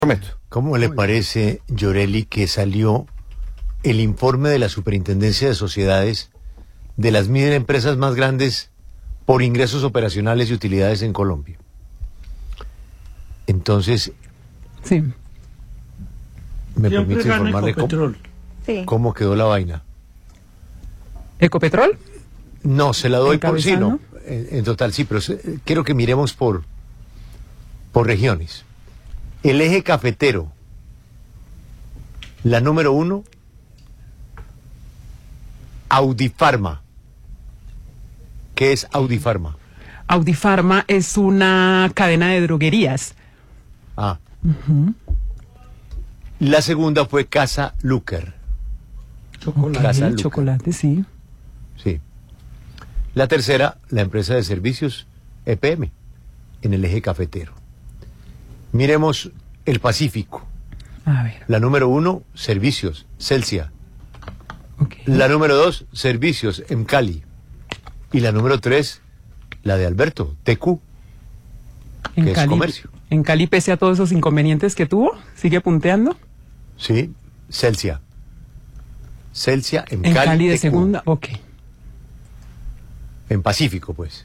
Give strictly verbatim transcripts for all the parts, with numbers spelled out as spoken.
¿Cómo le parece, Llorelli, que salió el informe de la Superintendencia de Sociedades de las mil empresas más grandes por ingresos operacionales y utilidades en Colombia? Entonces, sí. ¿me Siempre permite gana informarle Ecopetrol. cómo, Sí. cómo quedó la vaina? ¿Ecopetrol? No, se la doy por sí, no. ¿Encabezando? En, en total, sí, pero se- quiero que miremos por, por regiones. El eje cafetero, la número uno, Audifarma. ¿Qué es Audifarma? Audifarma es una cadena de droguerías. Ah. La segunda fue Casa Luker. Chocolate. Casa Ok, Luca. chocolate, sí. Sí. La tercera, la empresa de servicios E P M, en el eje cafetero. Miremos el Pacífico. A ver, La número uno, servicios, Celsia. ok. La número dos, servicios, en Cali. Y la número tres, la de Alberto, T Q, En que es Cali, comercio. En Cali, pese a todos esos inconvenientes que tuvo, sigue punteando. Sí, Celsia. Celsia, en, En Cali, Cali de T Q. segunda, ok. En Pacífico, pues.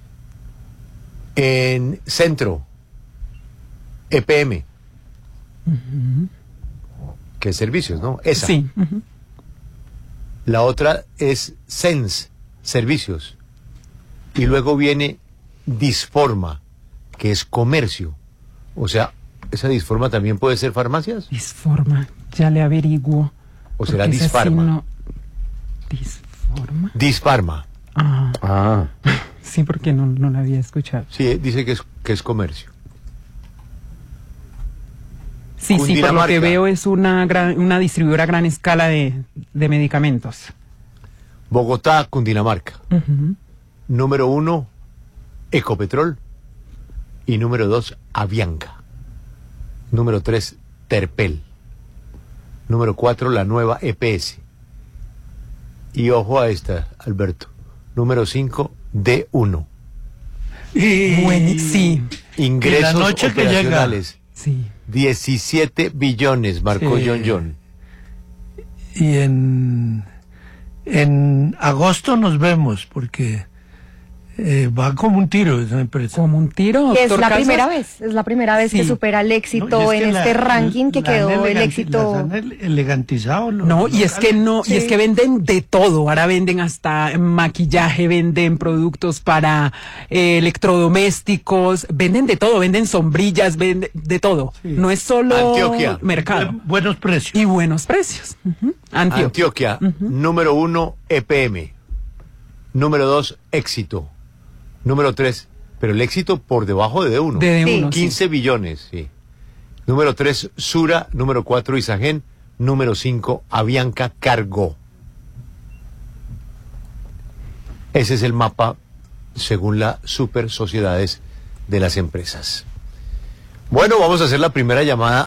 En Centro, E P M, que es servicios, ¿no? Esa. Sí. Ujú. La otra es Sens, servicios. Y luego viene Disforma, que es comercio. O sea, ¿esa Disforma también puede ser farmacias? Disforma, ya le averiguo. ¿O será porque esa sí Disfarma? no- Disforma. Disfarma. Ah, Ah. sí, porque no, no la había escuchado. Sí, eh, dice que es, que es comercio. Sí, sí, por lo Cundinamarca. que veo es una gran, una distribuidora a gran escala de, de medicamentos. Bogotá, Cundinamarca. Ujú. Número uno, Ecopetrol. Y número dos, Avianca. Número tres, Terpel. Número cuatro, la nueva E P S. Y ojo a esta, Alberto. Número cinco, D uno. Y, Bueno, sí, Ingresos Y la noche que operacionales. sí. diecisiete billones, marcó Sí. John John. y en, en agosto nos vemos, porque eh, va como un tiro esa empresa. Como un tiro, Que es doctor la Casas. primera vez, es la primera vez Sí. que supera el éxito No, y es que en la- este ranking que la han quedó el eleganti- éxito. las han ele- elegantizado. los No, y es que locales. no, y es Sí. que venden de todo. Ahora venden hasta maquillaje, venden productos para eh, electrodomésticos, venden de todo, venden sombrillas, venden de todo. Sí. No es solo Antioquia. mercado. Bu- buenos precios. Y buenos precios. Ujú. Antioquia. Antioquia, número uno, E P M. Número dos, Éxito. Número tres, pero el éxito por debajo de D uno. De Sí. uno, sí. quince billones, sí. Número tres, Sura. Número cuatro, Isagen. Número cinco, Avianca Cargo. Ese es el mapa según la super sociedades de las empresas. Bueno, vamos a hacer la primera llamada